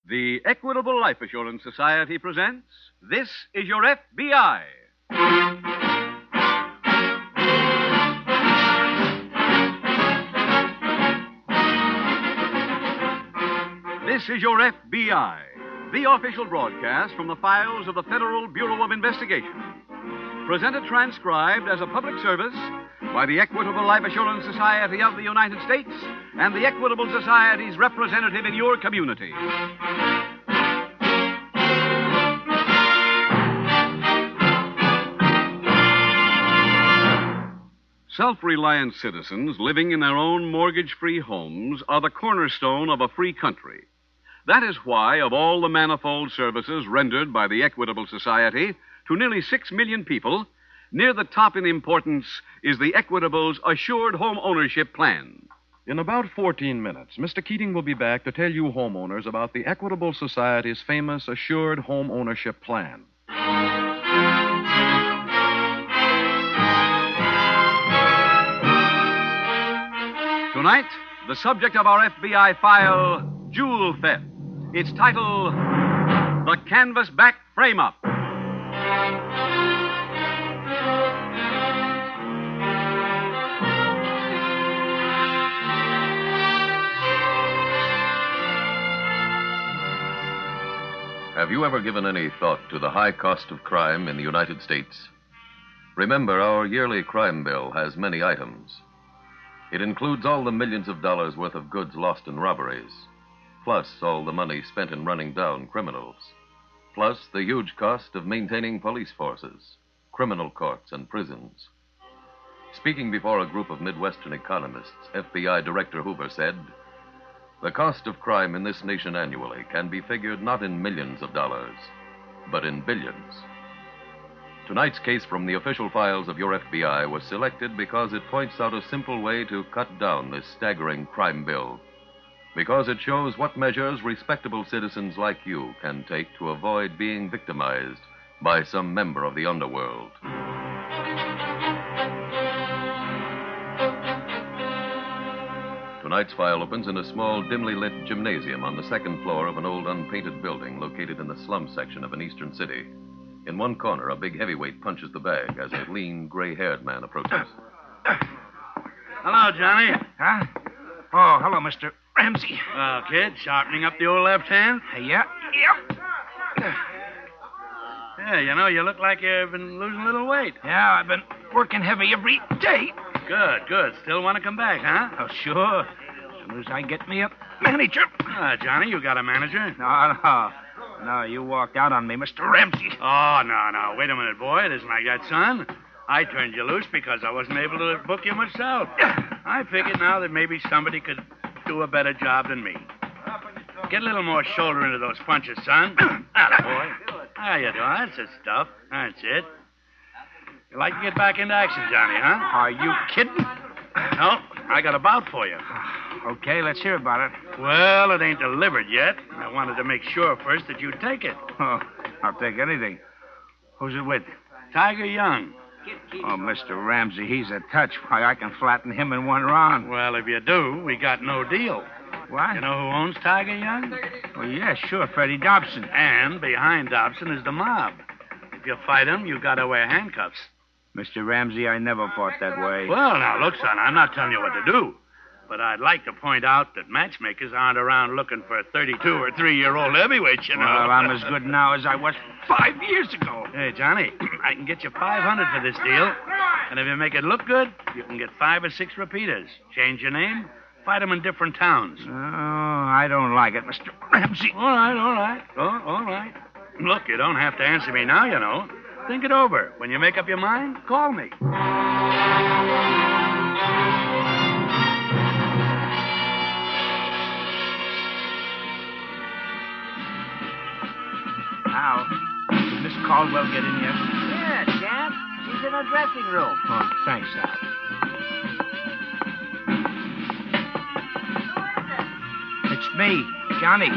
The Equitable Life Assurance Society presents This Is Your FBI. This is Your FBI, the official broadcast from the files of the Federal Bureau of Investigation. Presented transcribed as a public service by the Equitable Life Assurance Society of the United States and the Equitable Society's representative in your community. Self-reliant citizens living in their own mortgage-free homes are the cornerstone of a free country. That is why, of all the manifold services rendered by the Equitable Society to nearly 6 million people, near the top in importance is the Equitable's Assured Home Ownership Plan. In about 14 minutes, Mr. Keating will be back to tell you homeowners about the Equitable Society's famous Assured Home Ownership Plan. Tonight, the subject of our FBI file, Jewel Theft. Its title, The Canvasback Frame-Up. Have you ever given any thought to the high cost of crime in the United States? Remember, our yearly crime bill has many items. It includes all the millions of dollars worth of goods lost in robberies, plus all the money spent in running down criminals, plus the huge cost of maintaining police forces, criminal courts, and prisons. Speaking before a group of Midwestern economists, FBI Director Hoover said, "The cost of crime in this nation annually can be figured not in millions of dollars, but in billions." Tonight's case from the official files of your FBI was selected because it points out a simple way to cut down this staggering crime bill, because it shows what measures respectable citizens like you can take to avoid being victimized by some member of the underworld. Tonight's file opens in a small, dimly lit gymnasium on the second floor of an old unpainted building located in the slum section of an eastern city. In one corner, a big heavyweight punches the bag as a lean, gray-haired man approaches. Hello, Johnny. Huh? Oh, hello, Mr. Ramsey. Well, kid, sharpening up the old left hand? Yeah. Yeah, you know, you look like you've been losing a little weight. Yeah, I've been working heavy every day. Good. Still want to come back, huh? Oh, sure. As soon as I get me a manager. Johnny, you got a manager? No, you walked out on me, Mr. Ramsey. Oh, no. Wait a minute, boy. It isn't like that, son. I turned you loose because I wasn't able to book you myself. I figured now that maybe somebody could do a better job than me. Get a little more shoulder into those punches, son. Attaboy. How you doing? That's the stuff. That's it. You like to get back into action, Johnny, huh? Are you kidding? No, I got a bout for you. Okay, let's hear about it. Well, it ain't delivered yet. I wanted to make sure first that you'd take it. Oh, I'll take anything. Who's it with? Tiger Young. Oh, Mr. Ramsey, he's a touch. Why, I can flatten him in one round. Well, if you do, we got no deal. What? You know who owns Tiger Young? Well, yeah, sure, Freddie Dobson. And behind Dobson is the mob. If you fight him, you got to wear handcuffs. Mr. Ramsey, I never fought that way. Well, now, look, son, I'm not telling you what to do. But I'd like to point out that matchmakers aren't around looking for 32 or 3-year-old heavyweights, you know. Well, I'm as good now as I was 5 years ago. Hey, Johnny, I can get you $500 for this deal. And if you make it look good, you can get 5 or 6 repeaters. Change your name, fight them in different towns. Oh, I don't like it, Mr. Ramsey. All right. Oh, all right. Look, you don't have to answer me now, you know. Think it over. When you make up your mind, call me. Now, did Miss Caldwell get in yet? Yeah, Champ. She's in her dressing room. Oh, thanks, Al. It's me, Johnny.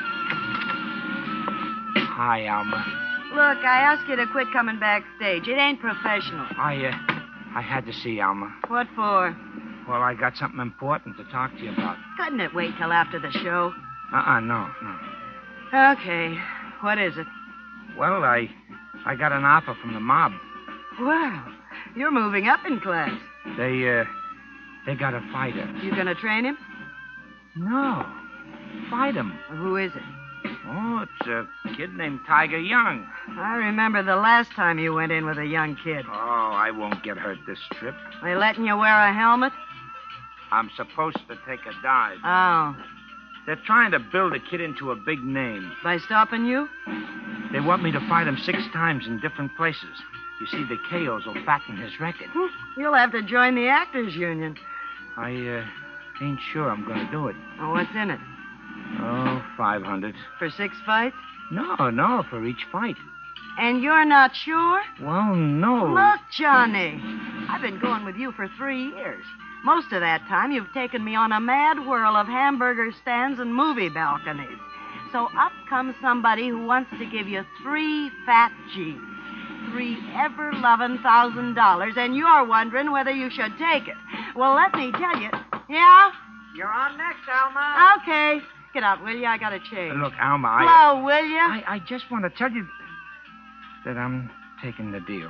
Hi, Alma. Look, I asked you to quit coming backstage. It ain't professional. I had to see Alma. What for? Well, I got something important to talk to you about. Couldn't it wait till after the show? No. Okay. What is it? Well, I got an offer from the mob. Well, you're moving up in class. They got a fighter. You gonna train him? No. Fight him. Who is it? Oh, it's a kid named Tiger Young. I remember the last time you went in with a young kid. Oh, I won't get hurt this trip. They letting you wear a helmet? I'm supposed to take a dive. Oh. They're trying to build a kid into a big name. By stopping you? They want me to fight him 6 times in different places. You see, the KOs will fatten his record. You'll have to join the Actors Union. I ain't sure I'm going to do it. Oh, what's in it? Oh, 500. For 6 fights? No, for each fight. And you're not sure? Well, no. Look, Johnny, I've been going with you for 3 years. Most of that time, you've taken me on a mad whirl of hamburger stands and movie balconies. So up comes somebody who wants to give you 3 fat G's, 3 ever-loving $1,000, and you're wondering whether you should take it. Well, let me tell you. Yeah? You're on next, Alma. Okay. Get out, will you? I got to change. Look, Alma, Hello, will you? I just want to tell you that I'm taking the deal.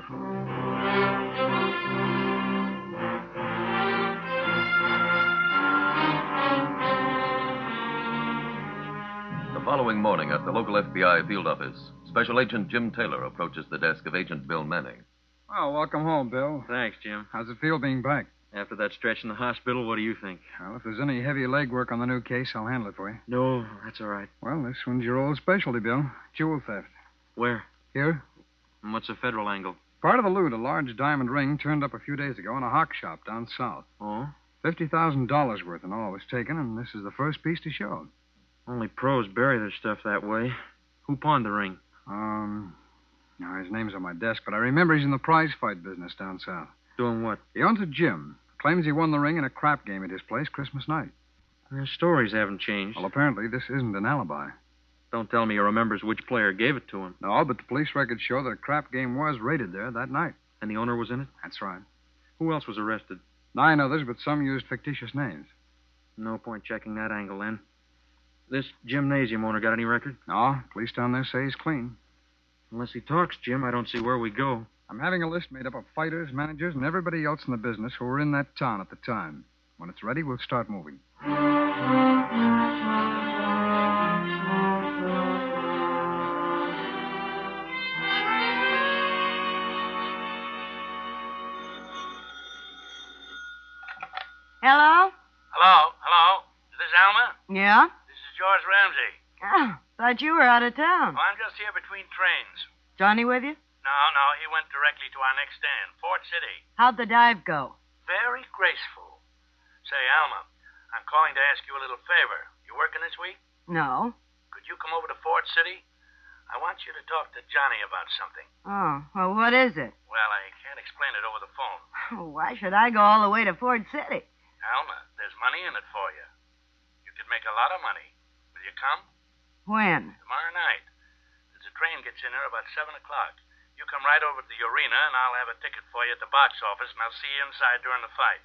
The following morning at the local FBI field office, Special Agent Jim Taylor approaches the desk of Agent Bill Manning. Well, welcome home, Bill. Thanks, Jim. How's it feel being back? After that stretch in the hospital, what do you think? Well, if there's any heavy legwork on the new case, I'll handle it for you. No, that's all right. Well, this one's your old specialty, Bill. Jewel theft. Where? Here. And what's the federal angle? Part of the loot, a large diamond ring, turned up a few days ago in a hawk shop down south. Oh? $50,000 worth and all was taken, and this is the first piece to show. Only pros bury their stuff that way. Who pawned the ring? Now, his name's on my desk, but I remember he's in the prize fight business down south. Doing what? He owns a gym. Claims he won the ring in a crap game at his place Christmas night. Their stories haven't changed. Well, apparently this isn't an alibi. Don't tell me he remembers which player gave it to him. No, but the police records show that a crap game was raided there that night. And the owner was in it? That's right. Who else was arrested? 9 others, but some used fictitious names. No point checking that angle, then. This gymnasium owner got any record? No, police down there say he's clean. Unless he talks, Jim, I don't see where we go. I'm having a list made up of fighters, managers, and everybody else in the business who were in that town at the time. When it's ready, we'll start moving. Hello? Hello? Is this Alma? Yeah? This is George Ramsey. Oh, thought you were out of town. I'm just here between trains. Johnny with you? No, he went directly to our next stand, Fort City. How'd the dive go? Very graceful. Say, Alma, I'm calling to ask you a little favor. You working this week? No. Could you come over to Fort City? I want you to talk to Johnny about something. Oh, well, what is it? Well, I can't explain it over the phone. Why should I go all the way to Ford City? Alma, there's money in it for you. You could make a lot of money. Will you come? When? Tomorrow night. There's a train gets in here about 7 o'clock. You come right over to the arena, and I'll have a ticket for you at the box office, and I'll see you inside during the fight.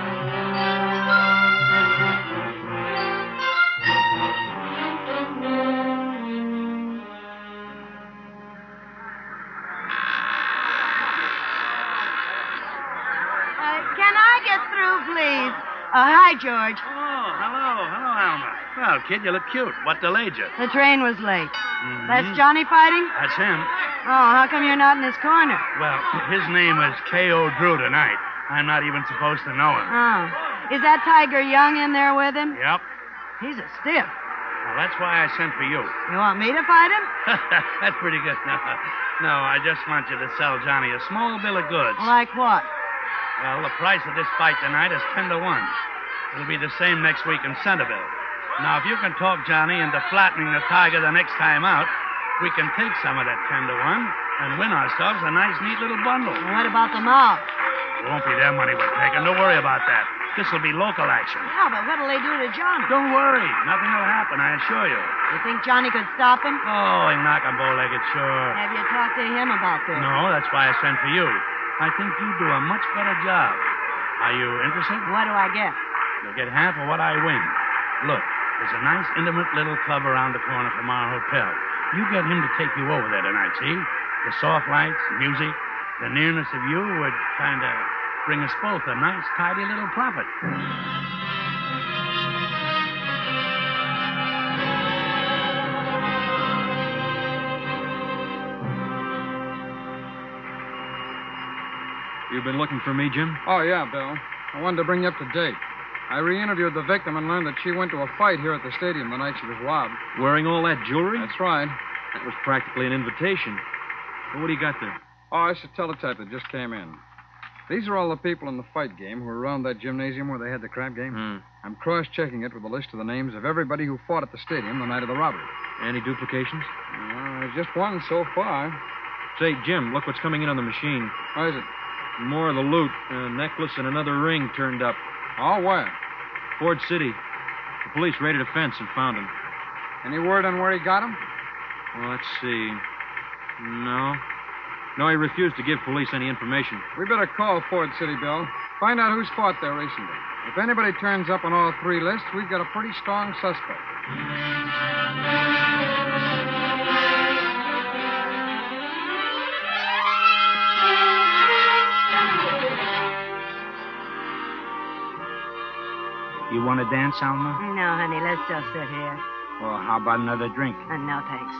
Can I get through, please? Hi, George. Oh, hello, Alma. Well, kid, you look cute. What delayed you? The train was late. That's Johnny fighting? That's him. Oh, how come you're not in his corner? Well, his name is K.O. Drew tonight. I'm not even supposed to know him. Oh. Is that Tiger Young in there with him? Yep. He's a stiff. Well, that's why I sent for you. You want me to fight him? That's pretty good. No, I just want you to sell Johnny a small bill of goods. Like what? Well, the price of this fight tonight is 10 to 1. It'll be the same next week in Centerville. Now, if you can talk Johnny into flattening the Tiger the next time out, we can take some of that 10 to 1 and win ourselves a nice, neat little bundle. Well, what about the mob? It won't be their money we're taking. Don't worry about that. This will be local action. Yeah, but what'll they do to Johnny? Don't worry. Nothing will happen, I assure you. You think Johnny could stop him? Oh, he'll knock him bow-legged, sure. Have you talked to him about this? No, that's why I sent for you. I think you do a much better job. Are you interested? What do I get? You'll get half of what I win. Look, There's a nice, intimate little club around the corner from our hotel. You get him to take you over there tonight, see? The soft lights, music, the nearness of you would kind of bring us both a nice, tidy little profit. You've been looking for me, Jim? Oh, yeah, Bill. I wanted to bring you up to date. I re-interviewed the victim and learned that she went to a fight here at the stadium the night she was robbed. Wearing all that jewelry? That's right. That was practically an invitation. Well, what do you got there? Oh, it's a teletype that just came in. These are all the people in the fight game who were around that gymnasium where they had the crap game. I'm cross-checking it with a list of the names of everybody who fought at the stadium the night of the robbery. Any duplications? There's just one so far. Say, Jim, look what's coming in on the machine. What is it? More of the loot. A necklace and another ring turned up. Oh, where? Ford City. The police raided a fence and found him. Any word on where he got him? Well, let's see. No. No, he refused to give police any information. We better call Ford City, Bill. Find out who's fought there recently. If anybody turns up on all three lists, we've got a pretty strong suspect. You want to dance, Alma? No, honey, let's just sit here. Well, how about another drink? No, thanks.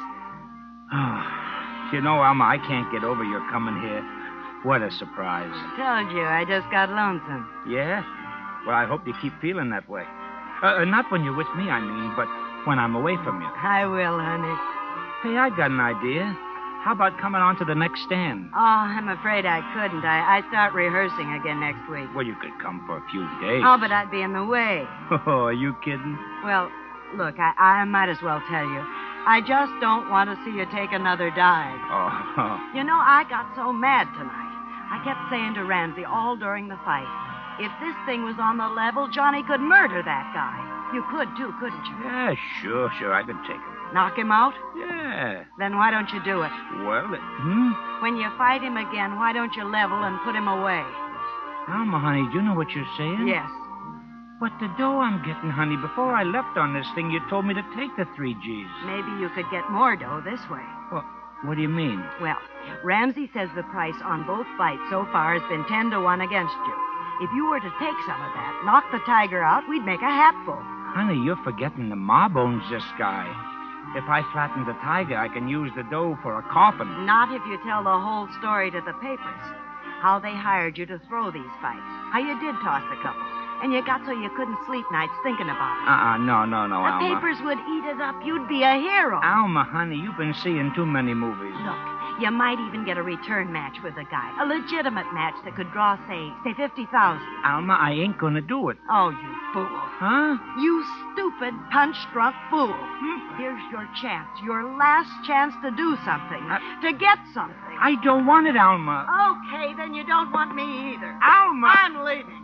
You know, Alma, I can't get over your coming here. What a surprise. Told you, I just got lonesome. Yeah? Well, I hope you keep feeling that way. Not when you're with me, I mean, but when I'm away from you. I will, honey. Hey, I got an idea. How about coming on to the next stand? Oh, I'm afraid I couldn't. I start rehearsing again next week. Well, you could come for a few days. Oh, but I'd be in the way. Oh, are you kidding? Well, look, I might as well tell you. I just don't want to see you take another dive. Oh. You know, I got so mad tonight. I kept saying to Ramsey all during the fight, if this thing was on the level, Johnny could murder that guy. You could, too, couldn't you? Yeah, sure, I could take him. Knock him out? Yeah. Then why don't you do it? Well, When you fight him again, why don't you level and put him away? Alma, honey, do you know what you're saying? Yes. But the dough I'm getting, honey, before I left on this thing, you told me to take the 3 Gs. Maybe you could get more dough this way. What do you mean? Well, Ramsey says the price on both fights so far has been 10 to 1 against you. If you were to take some of that, knock the tiger out, we'd make a hatful. Honey, you're forgetting the mob owns this guy. If I flatten the tiger, I can use the dough for a coffin. Not if you tell the whole story to the papers. How they hired you to throw these fights. How you did toss a couple. And you got so you couldn't sleep nights thinking about it. No, The Alma. papers would eat it up. You'd be a hero. Alma, honey, you've been seeing too many movies. Look, you might even get a return match with a guy. A legitimate match that could draw, say 50,000. Alma, I ain't gonna do it. Oh, you fool. Huh? You stupid, punch-drunk fool. Here's your chance, your last chance to do something, to get something. I don't want it, Alma. Okay, then you don't want me either. Alma! I'm leaving.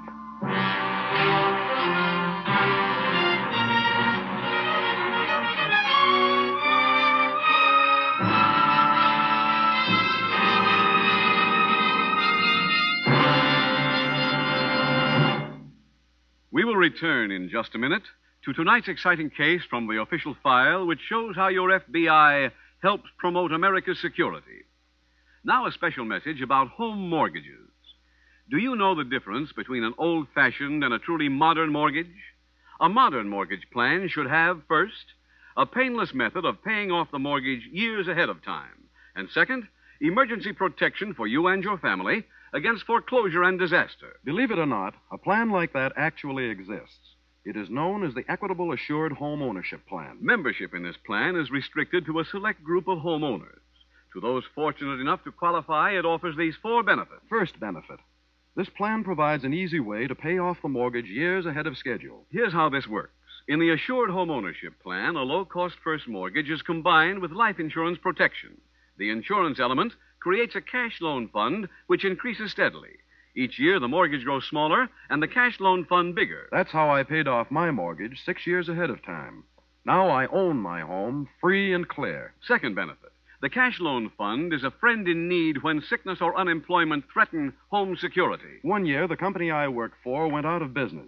We will return in just a minute to tonight's exciting case from the official file, which shows how your FBI helps promote America's security. Now, a special message about home mortgages. Do you know the difference between an old-fashioned and a truly modern mortgage? A modern mortgage plan should have, first, a painless method of paying off the mortgage years ahead of time, and second, emergency protection for you and your family against foreclosure and disaster. Believe it or not, a plan like that actually exists. It is known as the Equitable Assured Home Ownership Plan. Membership in this plan is restricted to a select group of homeowners. To those fortunate enough to qualify, it offers these 4 benefits. First benefit. This plan provides an easy way to pay off the mortgage years ahead of schedule. Here's how this works. In the Assured Home Ownership Plan, a low-cost first mortgage is combined with life insurance protection. The insurance element creates a cash loan fund which increases steadily. Each year, the mortgage grows smaller and the cash loan fund bigger. That's how I paid off my mortgage 6 years ahead of time. Now I own my home free and clear. Second benefit. The cash loan fund is a friend in need when sickness or unemployment threaten home security. 1 year, the company I worked for went out of business.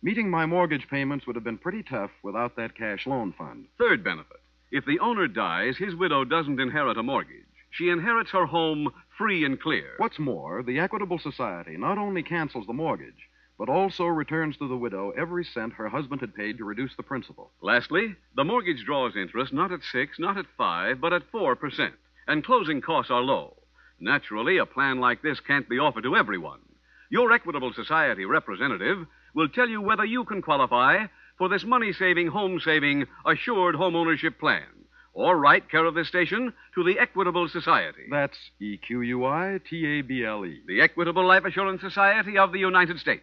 Meeting my mortgage payments would have been pretty tough without that cash loan fund. Third benefit. If the owner dies, his widow doesn't inherit a mortgage. She inherits her home free and clear. What's more, the Equitable Society not only cancels the mortgage, but also returns to the widow every cent her husband had paid to reduce the principal. Lastly, the mortgage draws interest not at 6, not at 5, but at 4%, and closing costs are low. Naturally, a plan like this can't be offered to everyone. Your Equitable Society representative will tell you whether you can qualify for this money-saving, home-saving, assured home ownership plan. Or write care of this station to the Equitable Society. That's EQUITABLE. The Equitable Life Assurance Society of the United States.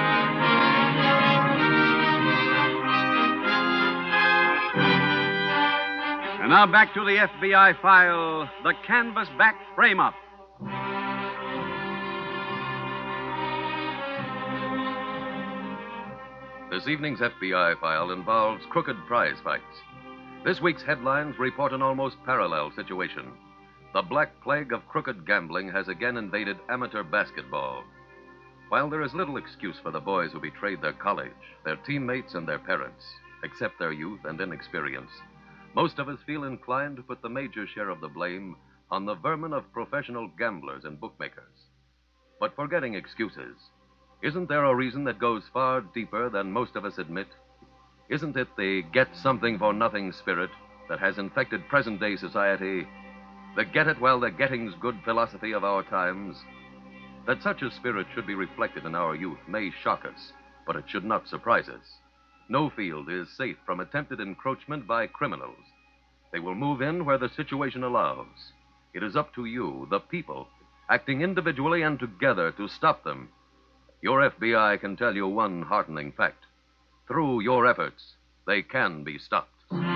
And now back to the FBI file, the Canvasback Frame-Up. This evening's FBI file involves crooked prize fights. This week's headlines report an almost parallel situation. The black plague of crooked gambling has again invaded amateur basketball. While there is little excuse for the boys who betrayed their college, their teammates, and their parents, except their youth and inexperience, most of us feel inclined to put the major share of the blame on the vermin of professional gamblers and bookmakers. But forgetting excuses, isn't there a reason that goes far deeper than most of us admit? Isn't it the get-something-for-nothing spirit that has infected present-day society, the get-it-while-the-getting's good philosophy of our times? That such a spirit should be reflected in our youth may shock us, but it should not surprise us. No field is safe from attempted encroachment by criminals. They will move in where the situation allows. It is up to you, the people, acting individually and together to stop them. Your FBI can tell you one heartening fact. Through your efforts, they can be stopped.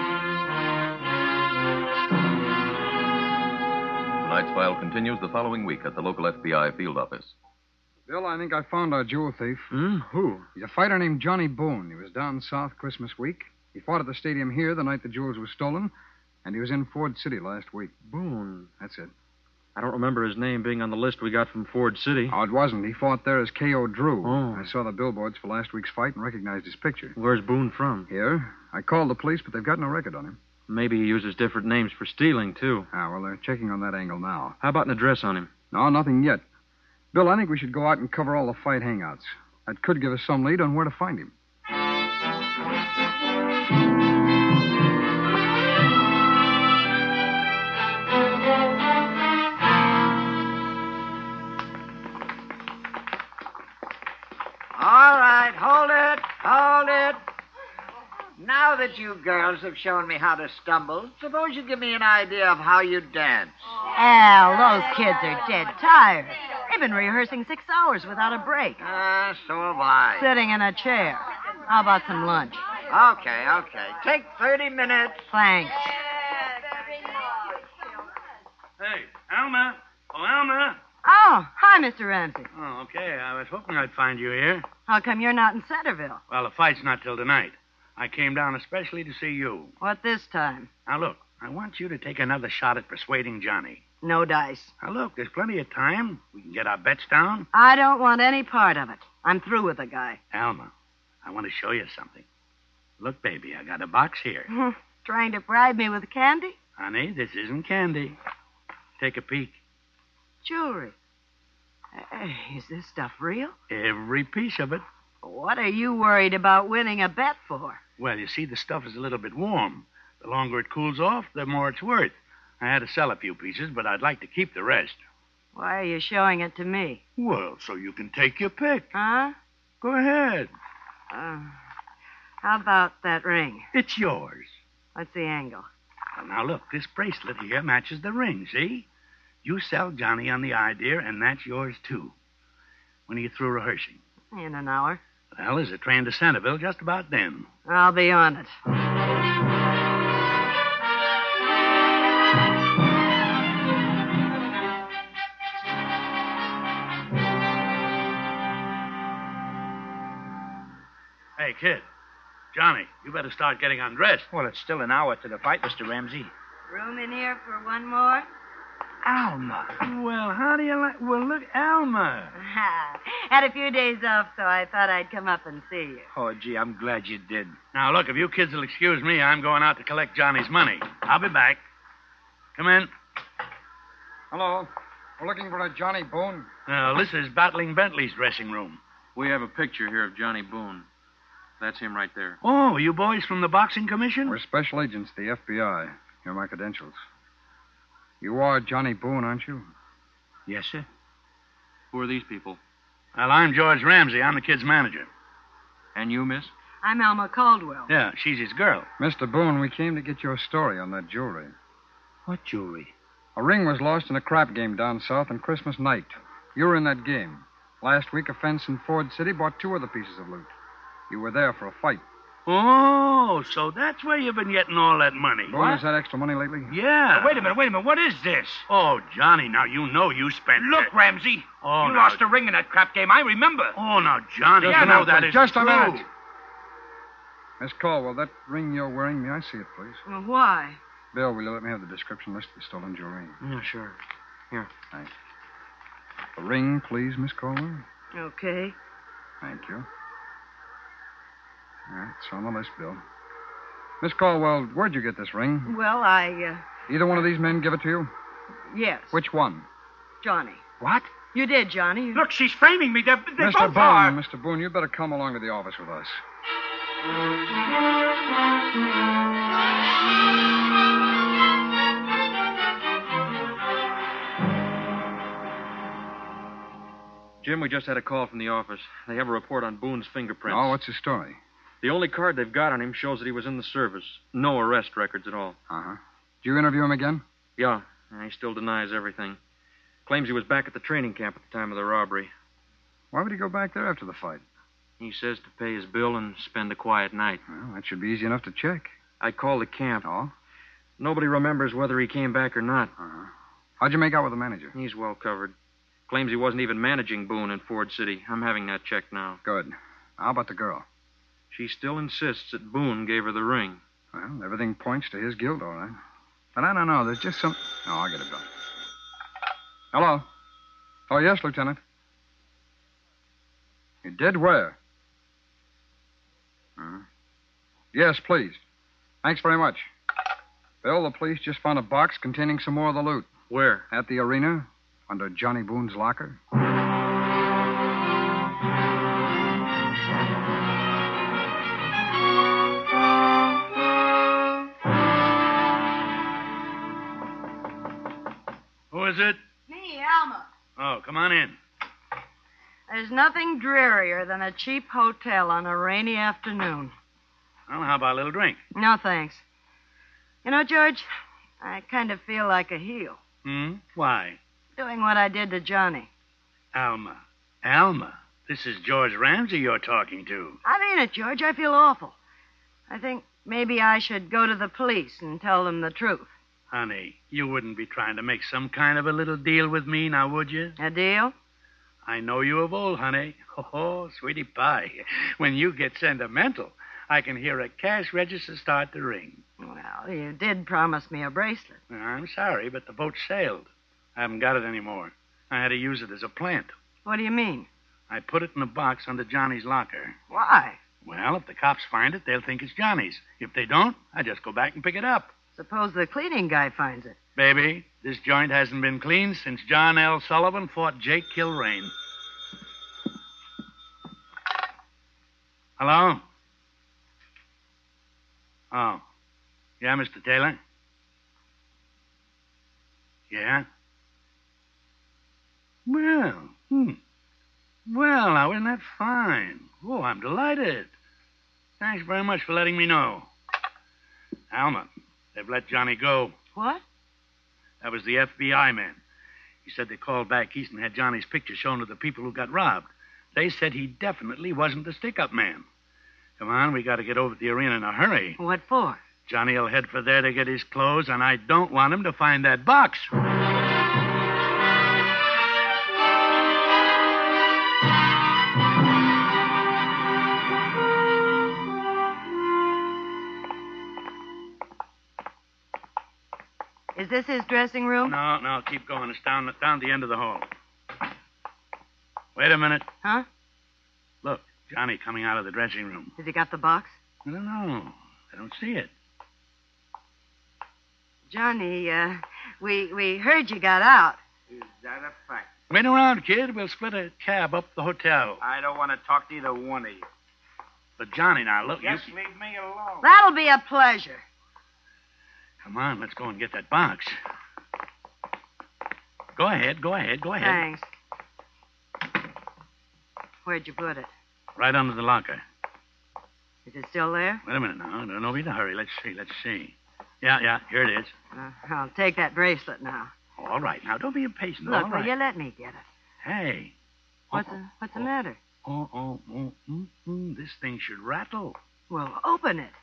Tonight's file continues the following week at the local FBI field office. Bill, I think I found our jewel thief. Who? He's a fighter named Johnny Boone. He was down south Christmas week. He fought at the stadium here the night the jewels were stolen, and he was in Ford City last week. Boone. That's it. I don't remember his name being on the list we got from Ford City. Oh, it wasn't. He fought there as K.O. Drew. Oh. I saw the billboards for last week's fight and recognized his picture. Where's Boone from? Here. I called the police, but they've got no record on him. Maybe he uses different names for stealing, too. Well, they're checking on that angle now. How about an address on him? No, nothing yet. Bill, I think we should go out and cover all the fight hangouts. That could give us some lead on where to find him. All right, hold it. Now that you girls have shown me how to stumble, suppose you give me an idea of how you dance. Al, those kids are dead tired. They've been rehearsing 6 hours without a break. So have I. Sitting in a chair. How about some lunch? Okay. Take 30 minutes. Thanks. Hey, Alma. Oh, Alma. Oh, hi, Mr. Ramsey. Oh, okay. I was hoping I'd find you here. How come you're not in Centerville? Well, the fight's not till tonight. I came down especially to see you. What this time? Now, look, I want you to take another shot at persuading Johnny. No dice. Now, look, there's plenty of time. We can get our bets down. I don't want any part of it. I'm through with the guy. Alma, I want to show you something. Look, baby, I got a box here. Trying to bribe me with candy? Honey, this isn't candy. Take a peek. Jewelry. Is this stuff real? Every piece of it. What are you worried about winning a bet for? Well, you see, the stuff is a little bit warm. The longer it cools off, the more it's worth. I had to sell a few pieces, but I'd like to keep the rest. Why are you showing it to me? Well, so you can take your pick. Huh? Go ahead. How about that ring? It's yours. What's the angle? Well, now, look, this bracelet here matches the ring, see? You sell Johnny on the idea, and that's yours, too. When are you through rehearsing? In an hour. Well, there's a train to Centerville just about then. I'll be on it. Hey, kid. Johnny, you better start getting undressed. Well, it's still an hour to the fight, Mr. Ramsey. Room in here for one more? Alma. Well, how do you like... Well, look, Alma. Had a few days off, so I thought I'd come up and see you. Oh, gee, I'm glad you did. Now, look, if you kids will excuse me, I'm going out to collect Johnny's money. I'll be back. Come in. Hello. We're looking for a Johnny Boone. This is Battling Bentley's dressing room. We have a picture here of Johnny Boone. That's him right there. Oh, you boys from the Boxing Commission? We're special agents, the FBI. Here are my credentials. You are Johnny Boone, aren't you? Yes, sir. Who are these people? Well, I'm George Ramsey. I'm the kid's manager. And you, miss? I'm Alma Caldwell. Yeah, she's his girl. Mr. Boone, we came to get your story on that jewelry. What jewelry? A ring was lost in a crap game down south on Christmas night. You were in that game. Last week, a fence in Ford City bought 2 other pieces of loot. You were there for a fight. Oh, so that's where you've been getting all that money. Boone, has had extra money lately? Yeah. Wait a minute. What is this? Oh, Johnny, now you know you spent Look, it. Ramsey. Oh, you no. lost a ring in that crap game. I remember. Oh, now, Johnny, Just you a know minute, that please. is Just a true. minute. Miss Caldwell, that ring you're wearing, may I see it, please? Well, why? Bill, will you let me have the description list of the stolen jewelry? Yeah, sure. Here. Thanks. The ring, please, Miss Caldwell. Okay. Thank you. All right, it's on the list, Bill. Miss Caldwell, where'd you get this ring? Well, Either one of these men give it to you? yes. Which one? Johnny. What? You did, Johnny. Look, she's framing me. They Mr. both Boone, are. Mr. Boone, you better come along to the office with us. Jim, we just had a call from the office. They have a report on Boone's fingerprints. Oh, what's the story? The only card they've got on him shows that he was in the service. No arrest records at all. Uh-huh. Did you interview him again? Yeah, he still denies everything. Claims he was back at the training camp at the time of the robbery. Why would he go back there after the fight? He says to pay his bill and spend a quiet night. Well, that should be easy enough to check. I called the camp. Oh? Nobody remembers whether he came back or not. Uh-huh. How'd you make out with the manager? He's well covered. Claims he wasn't even managing Boone in Ford City. I'm having that checked now. Good. How about the girl? She still insists that Boone gave her the ring. Well, everything points to his guilt, all right. But I don't know. There's just some... Oh, I'll get it done. Hello? Oh, yes, Lieutenant. You did where? Yes, please. Thanks very much. Bill, the police just found a box containing some more of the loot. Where? At the arena, under Johnny Boone's locker. Who is it? Me, Alma. Oh, come on in. There's nothing drearier than a cheap hotel on a rainy afternoon. Well, how about a little drink? No, thanks. You know, George, I kind of feel like a heel. Why? Doing what I did to Johnny. Alma, this is George Ramsey you're talking to. I mean it, George. I feel awful. I think maybe I should go to the police and tell them the truth. Honey, you wouldn't be trying to make some kind of a little deal with me, now would you? A deal? I know you of old, honey. Oh, sweetie pie. When you get sentimental, I can hear a cash register start to ring. Well, you did promise me a bracelet. I'm sorry, but the boat sailed. I haven't got it anymore. I had to use it as a plant. What do you mean? I put it in a box under Johnny's locker. Why? Well, if the cops find it, they'll think it's Johnny's. If they don't, I just go back and pick it up. Suppose the cleaning guy finds it. Baby, this joint hasn't been cleaned since John L. Sullivan fought Jake Kilrain. Hello? Oh. Yeah, Mr. Taylor? Yeah? Well, Well, now, isn't that fine? Oh, I'm delighted. Thanks very much for letting me know. Alma, they've let Johnny go. What? That was the FBI man. He said they called back east and had Johnny's picture shown to the people who got robbed. They said he definitely wasn't the stick-up man. Come on, we got to get over to the arena in a hurry. What for? Johnny will head for there to get his clothes, and I don't want him to find that box. Is this his dressing room? No, keep going. It's down the end of the hall. Wait a minute. Huh? Look, Johnny coming out of the dressing room. Has he got the box? I don't know. I don't see it. Johnny, we heard you got out. Is that a fact? Wait around, kid. We'll split a cab up the hotel. I don't want to talk to either one of you. But, Johnny, now, look. Just leave me alone. That'll be a pleasure. Come on, let's go and get that box. Go ahead. Thanks. Where'd you put it? Right under the locker. Is it still there? Wait a minute now. No need to hurry. Let's see. Yeah, here it is. I'll take that bracelet now. All right. Now, don't be impatient. Look, All right. will you let me get it? Hey. What's the matter? This thing should rattle. Well, open it.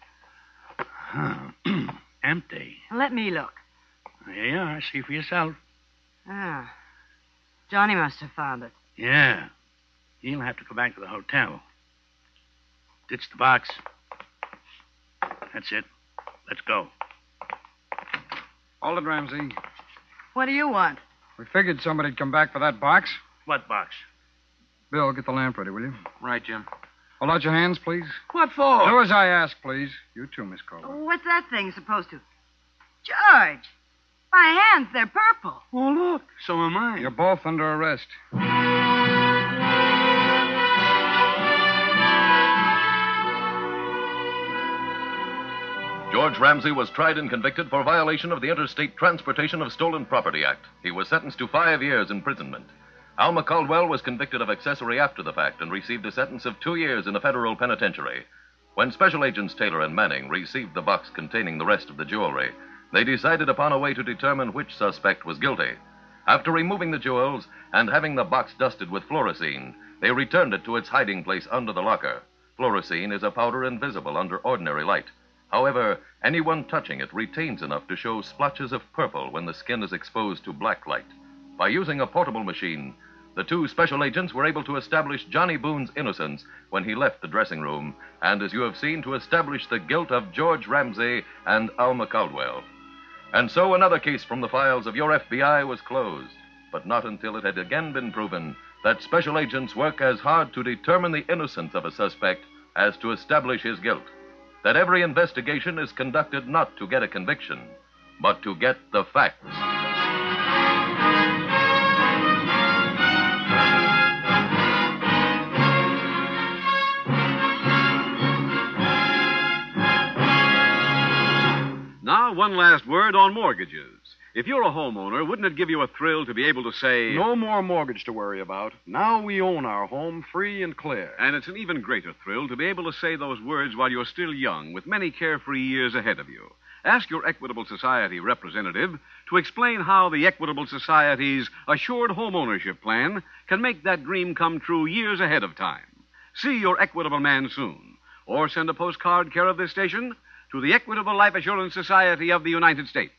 Empty. Let me look. Here you are. See for yourself. Ah. Johnny must have found it. Yeah. He'll have to go back to the hotel. Ditch the box. That's it. Let's go. Hold it, Ramsey. What do you want? We figured somebody'd come back for that box. What box? Bill, get the lamp ready, will you? Right, Jim. Hold out your hands, please. What for? Do as I ask, please. You too, Miss Caldwell. What's that thing supposed to? George! My hands, they're purple. Oh, look. So am I. You're both under arrest. George Ramsey was tried and convicted for violation of the Interstate Transportation of Stolen Property Act. He was sentenced to 5 years imprisonment. Alma Caldwell was convicted of accessory after the fact and received a sentence of 2 years in a federal penitentiary. When Special Agents Taylor and Manning received the box containing the rest of the jewelry, they decided upon a way to determine which suspect was guilty. After removing the jewels and having the box dusted with fluorescein, they returned it to its hiding place under the locker. Fluorescein is a powder invisible under ordinary light. However, anyone touching it retains enough to show splotches of purple when the skin is exposed to black light. By using a portable machine, the two special agents were able to establish Johnny Boone's innocence when he left the dressing room, and as you have seen, to establish the guilt of George Ramsey and Alma Caldwell. And so another case from the files of your FBI was closed, but not until it had again been proven that special agents work as hard to determine the innocence of a suspect as to establish his guilt. That every investigation is conducted not to get a conviction, but to get the facts. Now, one last word on mortgages. If you're a homeowner, wouldn't it give you a thrill to be able to say... No more mortgage to worry about. Now we own our home free and clear. And it's an even greater thrill to be able to say those words while you're still young, with many carefree years ahead of you. Ask your Equitable Society representative to explain how the Equitable Society's Assured Home Ownership Plan can make that dream come true years ahead of time. See your Equitable man soon. Or send a postcard care of this station to the Equitable Life Assurance Society of the United States.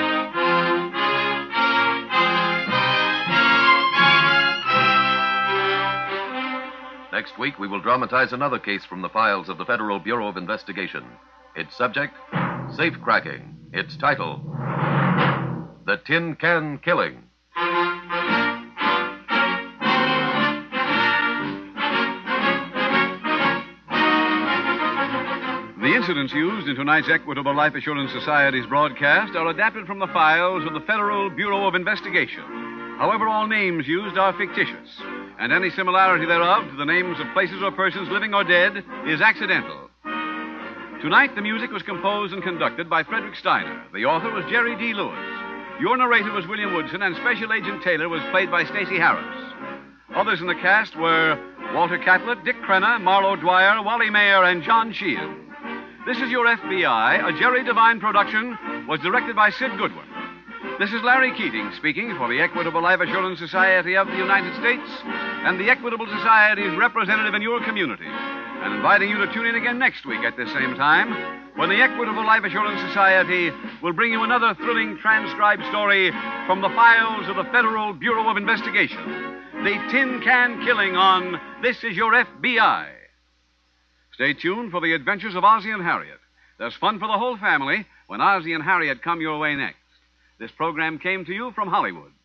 Next week, we will dramatize another case from the files of the Federal Bureau of Investigation. Its subject, safecracking. Its title, The Tin Can Killing. The incidents used in tonight's Equitable Life Assurance Society's broadcast are adapted from the files of the Federal Bureau of Investigation. However, all names used are fictitious, and any similarity thereof to the names of places or persons living or dead is accidental. Tonight, the music was composed and conducted by Frederick Steiner. The author was Jerry D. Lewis. Your narrator was William Woodson, and Special Agent Taylor was played by Stacey Harris. Others in the cast were Walter Catlett, Dick Crenna, Marlo Dwyer, Wally Mayer, and John Sheehan. This is Your FBI, a Jerry Devine production, was directed by Sid Goodwin. This is Larry Keating speaking for the Equitable Life Assurance Society of the United States and the Equitable Society's representative in your community, and inviting you to tune in again next week at this same time when the Equitable Life Assurance Society will bring you another thrilling transcribed story from the files of the Federal Bureau of Investigation, The Tin Can Killing on This Is Your FBI. Stay tuned for the adventures of Ozzie and Harriet. There's fun for the whole family when Ozzie and Harriet come your way next. This program came to you from Hollywood.